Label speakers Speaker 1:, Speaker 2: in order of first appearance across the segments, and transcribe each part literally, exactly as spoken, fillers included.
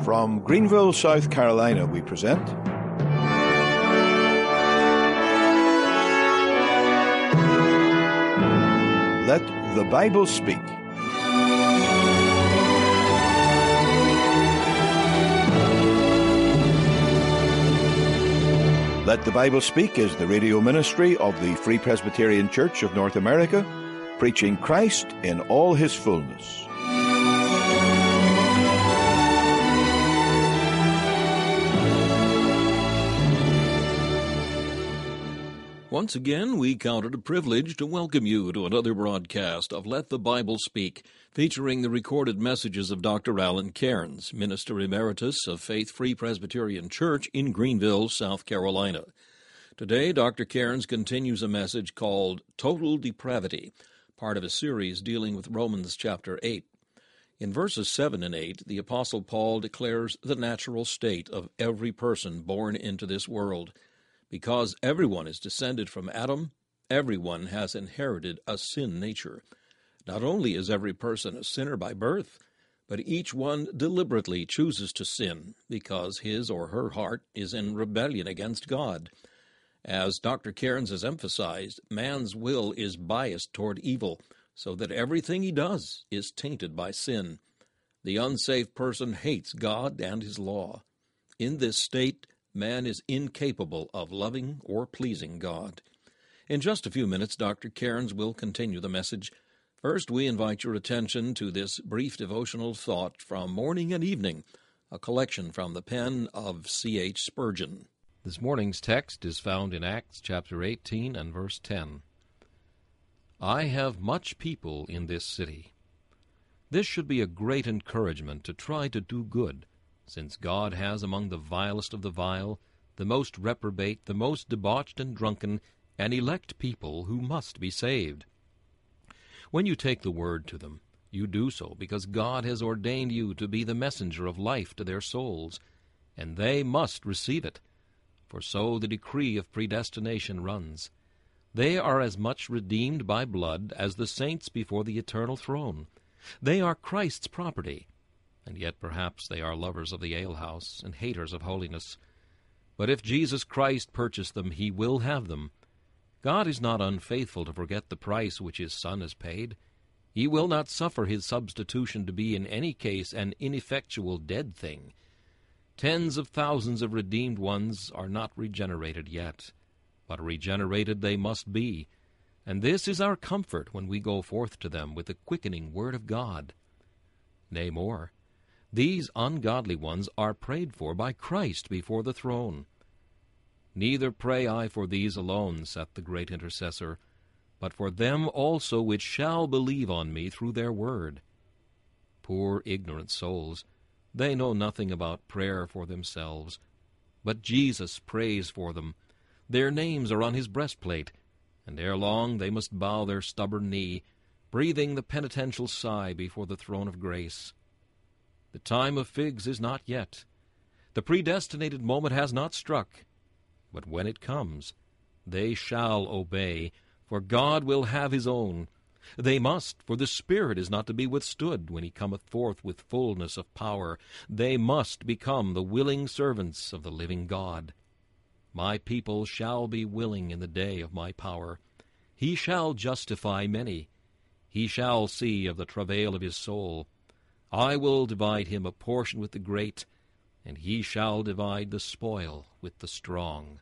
Speaker 1: From Greenville, South Carolina, we present Let the Bible Speak. Let the Bible Speak is the radio ministry of the Free Presbyterian Church of North America, preaching Christ in all his fullness.
Speaker 2: Once again, we count it a privilege to welcome you to another broadcast of Let the Bible Speak, featuring the recorded messages of Doctor Alan Cairns, Minister Emeritus of Faith Free Presbyterian Church in Greenville, South Carolina. Today, Doctor Cairns continues a message called Total Depravity, part of a series dealing with Romans chapter eight. In verses seven and eight, the Apostle Paul declares the natural state of every person born into this world. Because everyone is descended from Adam, everyone has inherited a sin nature. Not only is every person a sinner by birth, but each one deliberately chooses to sin because his or her heart is in rebellion against God. As Doctor Cairns has emphasized, man's will is biased toward evil, so that everything he does is tainted by sin. The unsaved person hates God and his law. In this state, man is incapable of loving or pleasing God. In just a few minutes, Doctor Cairns will continue the message. First, we invite your attention to this brief devotional thought from Morning and Evening, a collection from the pen of C H Spurgeon. This morning's text is found in Acts chapter eighteen and verse ten. I have much people in this city. This should be a great encouragement to try to do good, since God has among the vilest of the vile, the most reprobate, the most debauched and drunken, an elect people who must be saved. When you take the word to them, you do so because God has ordained you to be the messenger of life to their souls, and they must receive it. For so the decree of predestination runs. They are as much redeemed by blood as the saints before the eternal throne. They are Christ's property. And yet perhaps they are lovers of the alehouse and haters of holiness. But if Jesus Christ purchased them, he will have them. God is not unfaithful to forget the price which his Son has paid. He will not suffer his substitution to be in any case an ineffectual dead thing. Tens of thousands of redeemed ones are not regenerated yet, but regenerated they must be. And this is our comfort when we go forth to them with the quickening word of God. Nay, more. These ungodly ones are prayed for by Christ before the throne. Neither pray I for these alone, saith the great intercessor, but for them also which shall believe on me through their word. Poor ignorant souls, they know nothing about prayer for themselves, but Jesus prays for them. Their names are on his breastplate, and ere long they must bow their stubborn knee, breathing the penitential sigh before the throne of grace. The time of figs is not yet. The predestinated moment has not struck. But when it comes, they shall obey, for God will have his own. They must, for the Spirit is not to be withstood when he cometh forth with fullness of power. They must become the willing servants of the living God. My people shall be willing in the day of my power. He shall justify many. He shall see of the travail of his soul. I will divide him a portion with the great, and he shall divide the spoil with the strong.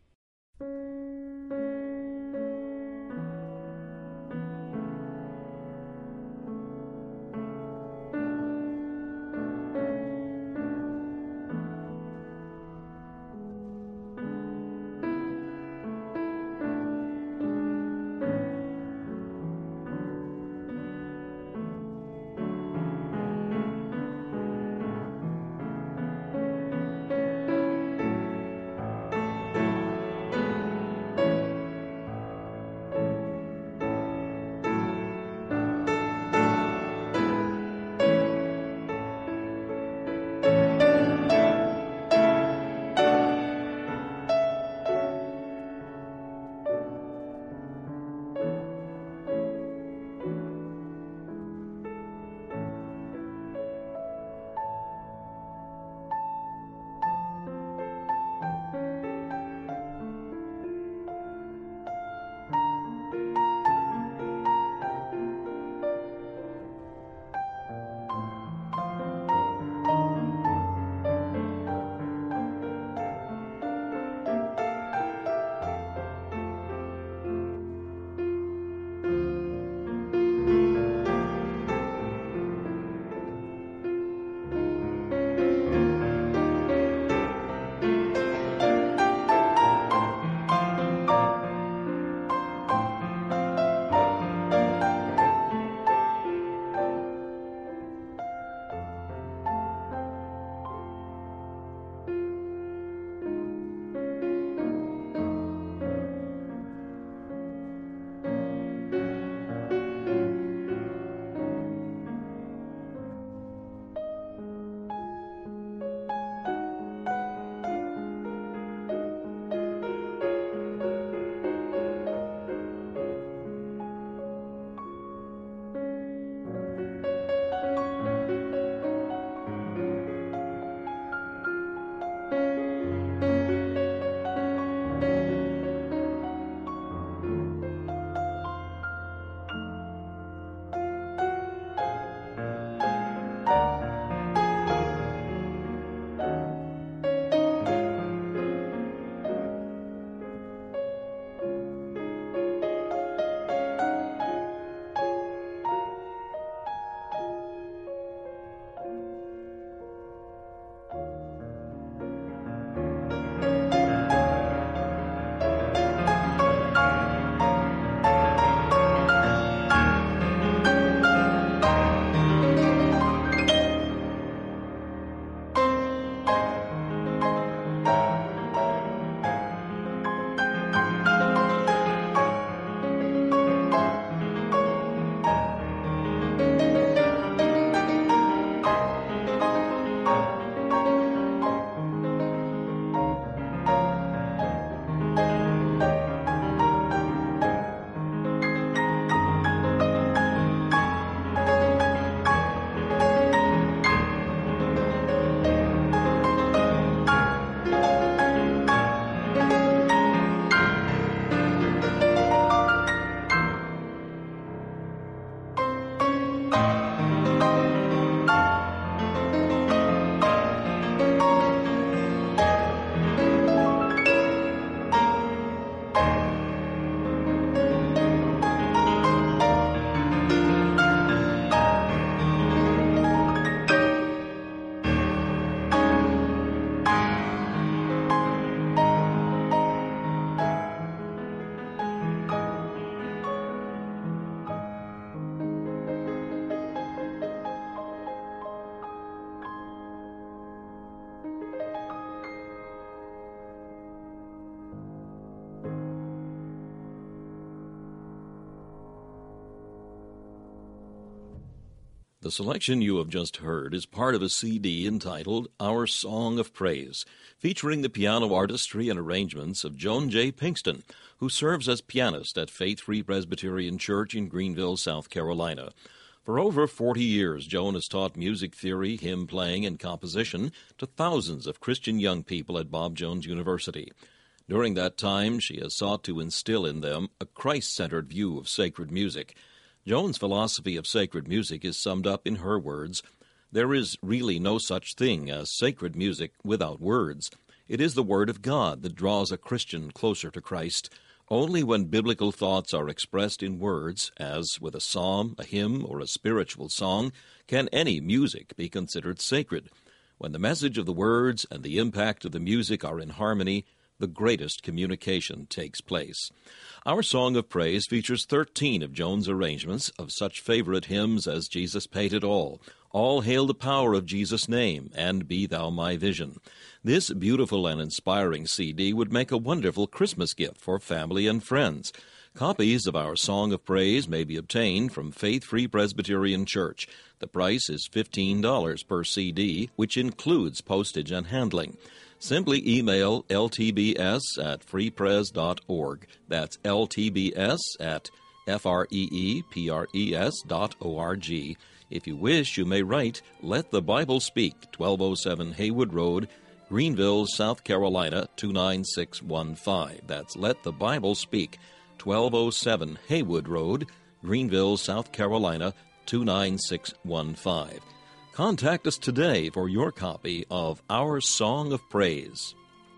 Speaker 2: The selection you have just heard is part of a C D entitled Our Song of Praise, featuring the piano artistry and arrangements of Joan J. Pinkston, who serves as pianist at Faith Free Presbyterian Church in Greenville, South Carolina. For over forty years, Joan has taught music theory, hymn playing, and composition to thousands of Christian young people at Bob Jones University. During that time, she has sought to instill in them a Christ-centered view of sacred music. Joan's philosophy of sacred music is summed up in her words: "There is really no such thing as sacred music without words. It is the Word of God that draws a Christian closer to Christ. Only when biblical thoughts are expressed in words, as with a psalm, a hymn, or a spiritual song, can any music be considered sacred. When the message of the words and the impact of the music are in harmony, the greatest communication takes place." Our Song of Praise features thirteen of Joan's arrangements of such favorite hymns as Jesus Paid It All, All Hail the Power of Jesus' Name, and Be Thou My Vision. This beautiful and inspiring C D would make a wonderful Christmas gift for family and friends. Copies of Our Song of Praise may be obtained from Faith Free Presbyterian Church. The price is fifteen dollars per C D, which includes postage and handling. Simply email L T B S at freepres dot org. That's L T B S at F R E E P R E S dot O R G. If you wish, you may write Let the Bible Speak, twelve oh seven Haywood Road, Greenville, South Carolina, two nine six one five. That's Let the Bible Speak, twelve oh seven Haywood Road, Greenville, South Carolina, two nine six one five. Contact us today for your copy of Our Song of Praise.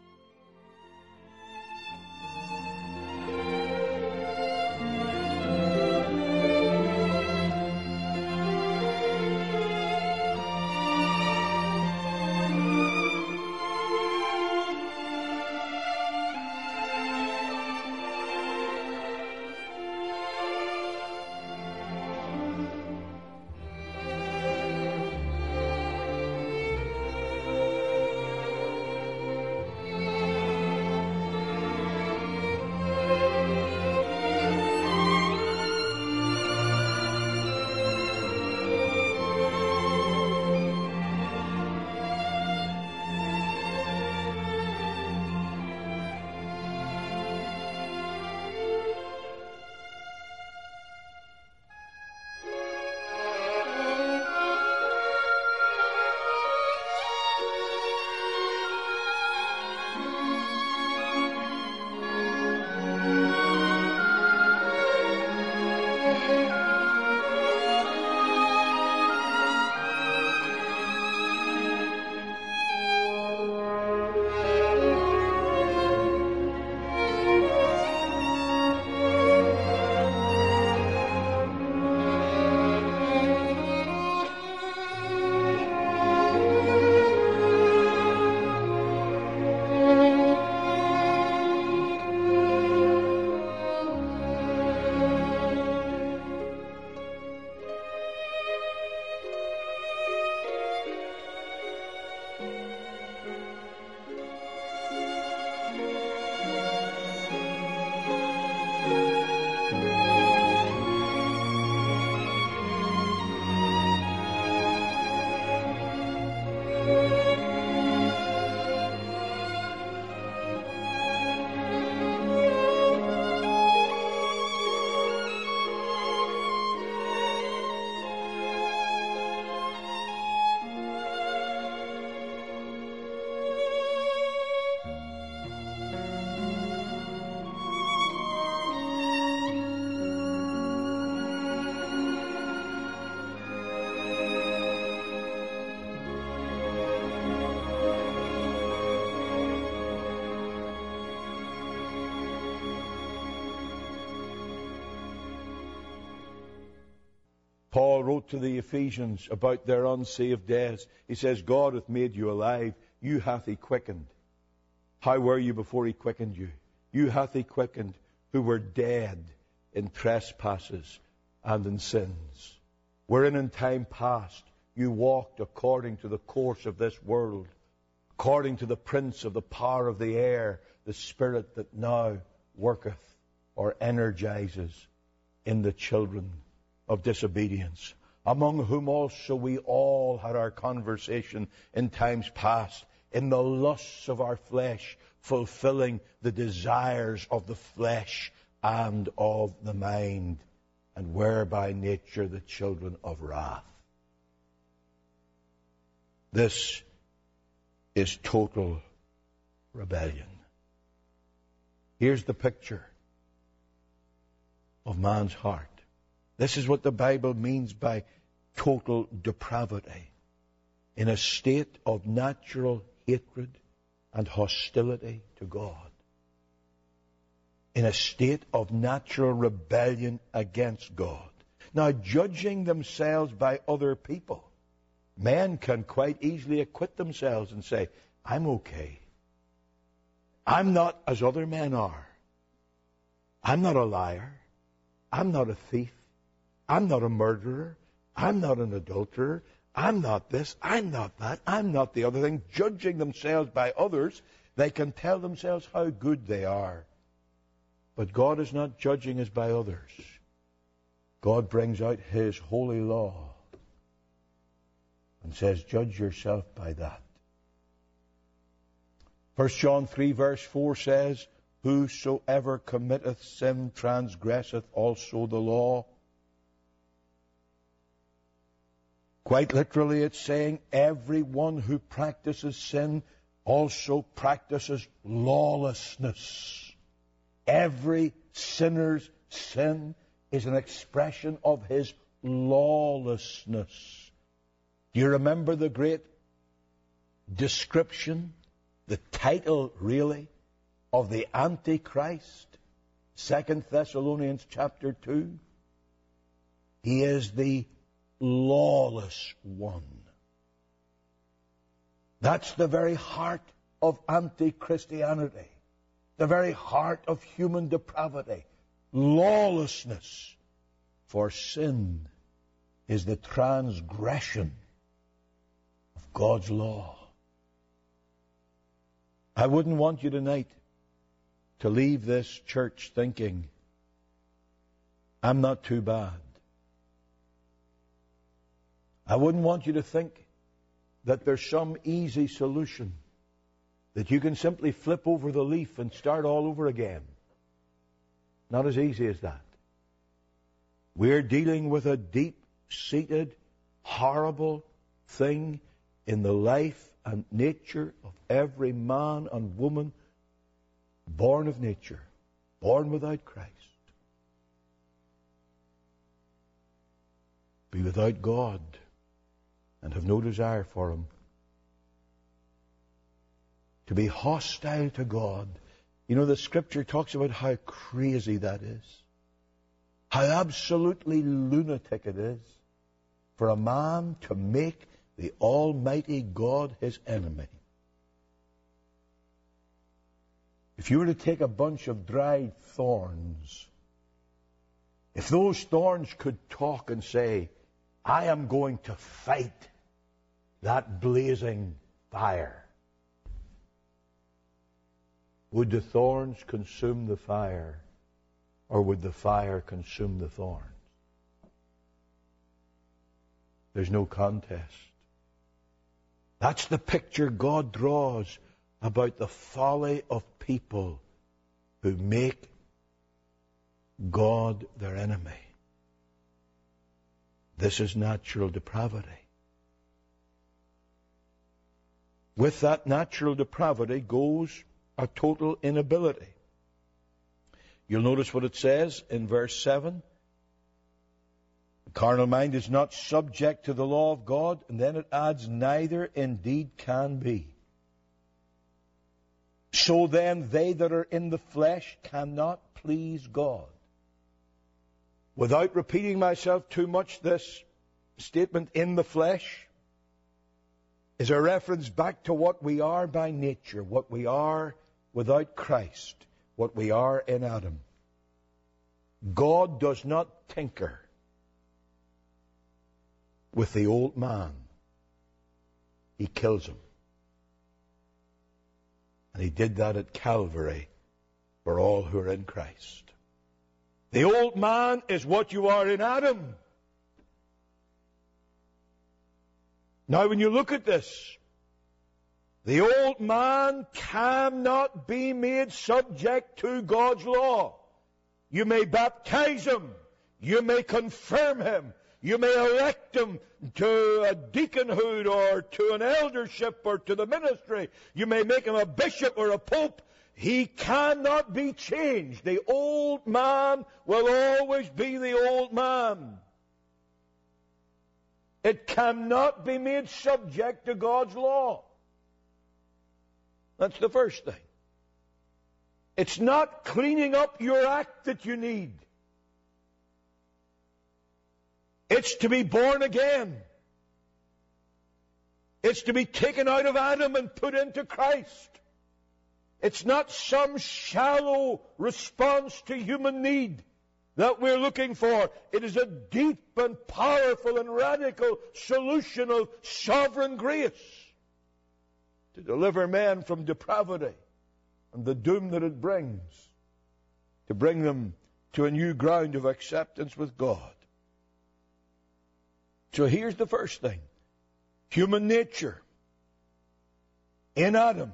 Speaker 1: Paul wrote to the Ephesians about their unsaved days. He says, God hath made you alive. You hath he quickened. How were you before he quickened you? You hath he quickened who were dead in trespasses and in sins, wherein in time past you walked according to the course of this world, according to the prince of the power of the air, the spirit that now worketh or energizes in the children of disobedience. among whom also we all had our conversation in times past, in the lusts of our flesh, fulfilling the desires of the flesh and of the mind, and were by nature the children of wrath. This is total rebellion. Here's the picture of man's heart. This is what the Bible means by total depravity. In a state of natural hatred and hostility to God. In a state of natural rebellion against God. Now, judging themselves by other people, men can quite easily acquit themselves and say, I'm okay. I'm not as other men are. I'm not a liar. I'm not a thief. I'm not a murderer. I'm not an adulterer. I'm not this. I'm not that. I'm not the other thing. Judging themselves by others, they can tell themselves how good they are. But God is not judging us by others. God brings out His holy law and says, judge yourself by that. First John three verse four says, whosoever committeth sin transgresseth also the law. Quite literally it's saying, everyone who practices sin also practices lawlessness. Every sinner's sin is an expression of his lawlessness. Do you remember the great description, the title really, of the Antichrist? Second Thessalonians chapter two. He is the lawless one. That's the very heart of anti-Christianity. The very heart of human depravity. Lawlessness. For sin is the transgression of God's law. I wouldn't want you tonight to leave this church thinking, I'm not too bad. I wouldn't want you to think that there's some easy solution, that you can simply flip over the leaf and start all over again. Not as easy as that. We're dealing with a deep-seated, horrible thing in the life and nature of every man and woman born of nature, born without Christ. Be without God and have no desire for Him. To be hostile to God. You know, the Scripture talks about how crazy that is. How absolutely lunatic it is for a man to make the Almighty God his enemy. If you were to take a bunch of dried thorns, if those thorns could talk and say, I am going to fight that blazing fire, would the thorns consume the fire, or would the fire consume the thorns? There's no contest. That's the picture God draws about the folly of people who make God their enemy. This is natural depravity. With that natural depravity goes a total inability. You'll notice what it says in verse seven. The carnal mind is not subject to the law of God, and then it adds, neither indeed can be. So then they that are in the flesh cannot please God. Without repeating myself too much, this statement, in the flesh, is a reference back to what we are by nature, what we are without Christ, what we are in Adam. God does not tinker with the old man. He kills him. And He did that at Calvary for all who are in Christ. The old man is what you are in Adam. Now, when you look at this, the old man cannot be made subject to God's law. You may baptize him. You may confirm him. You may elect him to a deaconhood or to an eldership or to the ministry. You may make him a bishop or a pope. He cannot be changed. The old man will always be the old man. It cannot be made subject to God's law. That's the first thing. It's not cleaning up your act that you need. It's to be born again. It's to be taken out of Adam and put into Christ. It's not some shallow response to human need that we're looking for. It is a deep and powerful and radical solution of sovereign grace to deliver man from depravity and the doom that it brings, to bring them to a new ground of acceptance with God. So here's the first thing. Human nature in Adam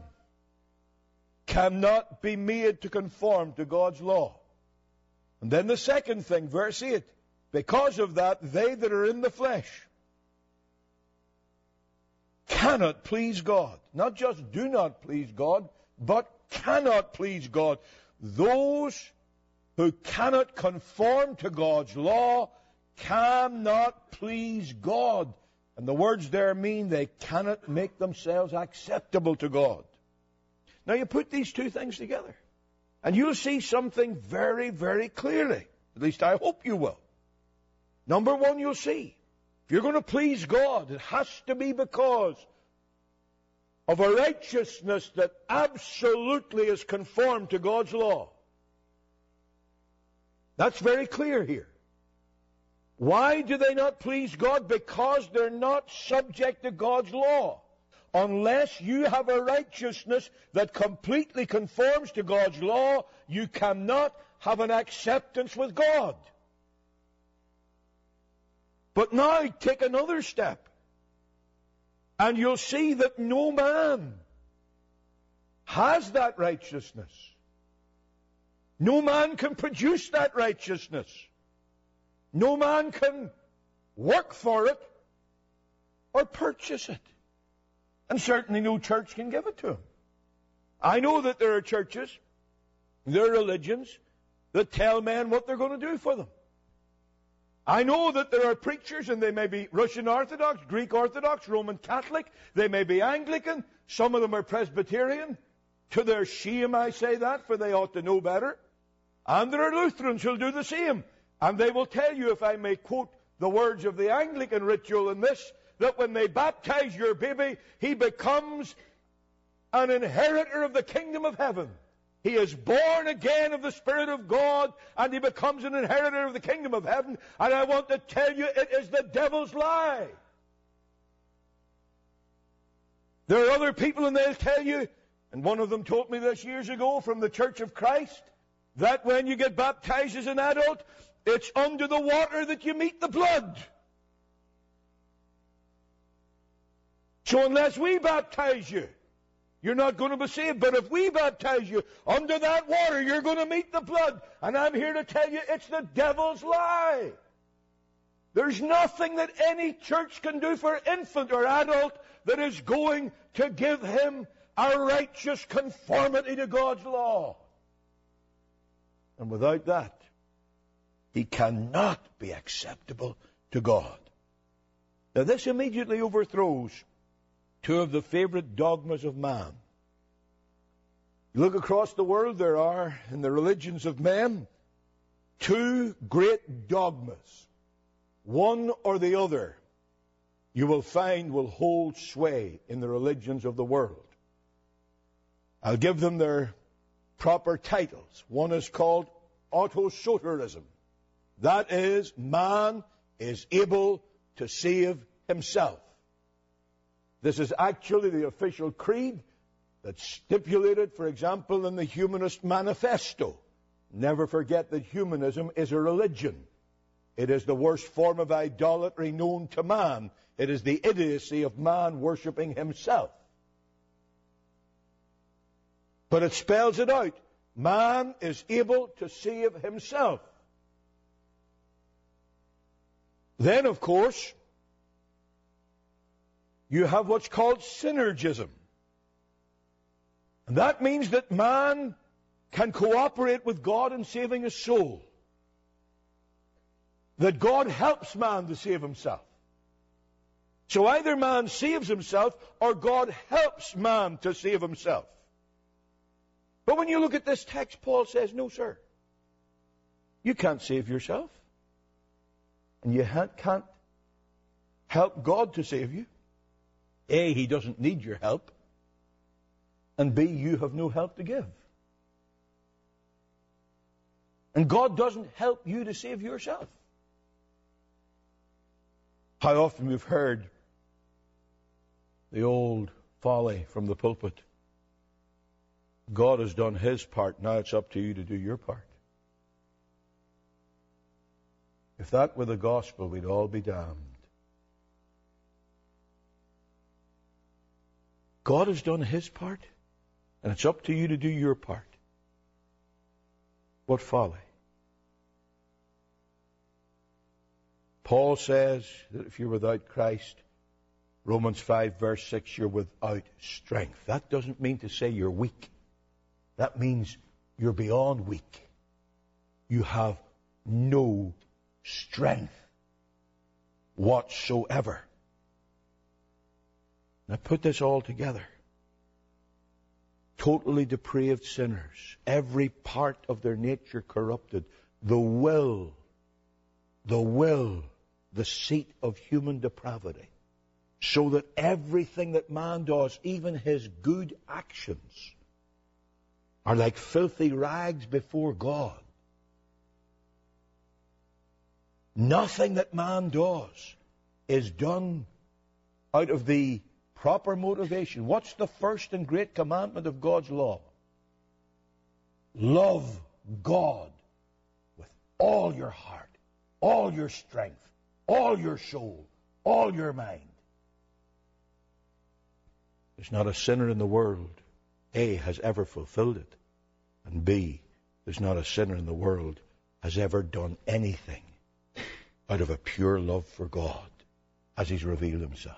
Speaker 1: cannot be made to conform to God's law. And then the second thing, verse eight, because of that, they that are in the flesh cannot please God. Not just do not please God, but cannot please God. Those who cannot conform to God's law cannot please God. And the words there mean they cannot make themselves acceptable to God. Now you put these two things together, and you'll see something very, very clearly. At least I hope you will. Number one, you'll see, if you're going to please God, it has to be because of a righteousness that absolutely is conformed to God's law. That's very clear here. Why do they not please God? Because they're not subject to God's law. Unless you have a righteousness that completely conforms to God's law, you cannot have an acceptance with God. But now take another step, and you'll see that no man has that righteousness. No man can produce that righteousness. No man can work for it or purchase it. And certainly no church can give it to him. I know that there are churches, there are religions, that tell men what they're going to do for them. I know that there are preachers, and they may be Russian Orthodox, Greek Orthodox, Roman Catholic, they may be Anglican, some of them are Presbyterian. To their shame I say that, for they ought to know better. And there are Lutherans who'll do the same. And they will tell you, if I may quote the words of the Anglican ritual in this, that when they baptize your baby, he becomes an inheritor of the kingdom of heaven. He is born again of the Spirit of God, and he becomes an inheritor of the kingdom of heaven. And I want to tell you, it is the devil's lie. There are other people, and they'll tell you, and one of them told me this years ago from the Church of Christ, that when you get baptized as an adult, it's under the water that you meet the blood. So unless we baptize you, you're not going to be saved. But if we baptize you under that water, you're going to meet the blood. And I'm here to tell you, it's the devil's lie. There's nothing that any church can do for infant or adult that is going to give him a righteous conformity to God's law. And without that, he cannot be acceptable to God. Now this immediately overthrows two of the favorite dogmas of man. You look across the world, there are, in the religions of men, two great dogmas. One or the other, you will find, will hold sway in the religions of the world. I'll give them their proper titles. One is called autosoterism. That is, man is able to save himself. This is actually the official creed that's stipulated, for example, in the Humanist Manifesto. Never forget that humanism is a religion. It is the worst form of idolatry known to man. It is the idiocy of man worshipping himself. But it spells it out. Man is able to save himself. Then, of course, you have what's called synergism. And that means that man can cooperate with God in saving his soul. That God helps man to save himself. So either man saves himself or God helps man to save himself. But when you look at this text, Paul says, no, sir. You can't save yourself. And you can't help God to save you. A, he doesn't need your help. And B, you have no help to give. And God doesn't help you to save yourself. How often we've heard the old folly from the pulpit. God has done his part, now it's up to you to do your part. If that were the gospel, we'd all be damned. God has done his part, and it's up to you to do your part. What folly. Paul says that if you're without Christ, Romans five verse six, you're without strength. That doesn't mean to say you're weak. That means you're beyond weak. You have no strength whatsoever. Now put this all together. Totally depraved sinners, every part of their nature corrupted, the will, the will, the seat of human depravity, so that everything that man does, even his good actions, are like filthy rags before God. Nothing that man does is done out of the proper motivation. What's the first and great commandment of God's law? Love God with all your heart, all your strength, all your soul, all your mind. There's not a sinner in the world, A, has ever fulfilled it, and B, there's not a sinner in the world has ever done anything out of a pure love for God as he's revealed himself.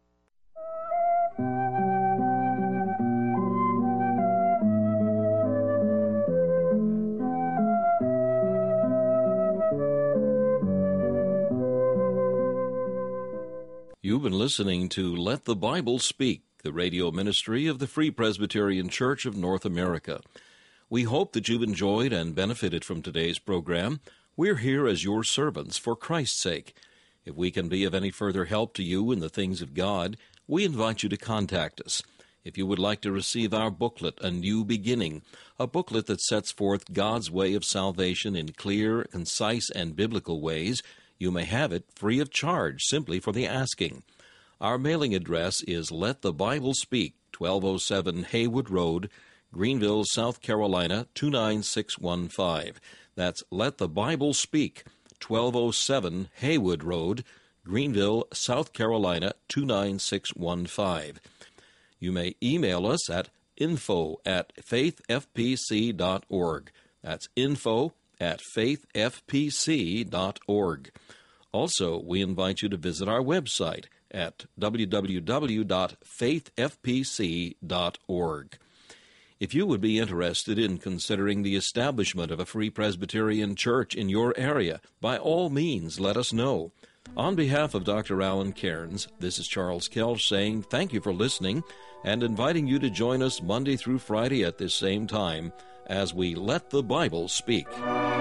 Speaker 2: You've been listening to Let the Bible Speak, the radio ministry of the Free Presbyterian Church of North America. We hope that you've enjoyed and benefited from today's program. We're here as your servants for Christ's sake. If we can be of any further help to you in the things of God, we invite you to contact us. If you would like to receive our booklet, A New Beginning, a booklet that sets forth God's way of salvation in clear, concise, and biblical ways, you may have it free of charge simply for the asking. Our mailing address is Let the Bible Speak, twelve oh seven Haywood Road, Greenville, South Carolina, two nine six one five. That's Let the Bible Speak, twelve oh seven Haywood Road, Greenville, South Carolina, two nine six one five. You may email us at info at faith f p c dot org. That's info at faith f p c dot org. Also, we invite you to visit our website at w w w dot faith f p c dot org. If you would be interested in considering the establishment of a Free Presbyterian Church in your area, by all means let us know. On behalf of Doctor Alan Cairns, this is Charles Kelch saying thank you for listening and inviting you to join us Monday through Friday at this same time as we Let the Bible Speak.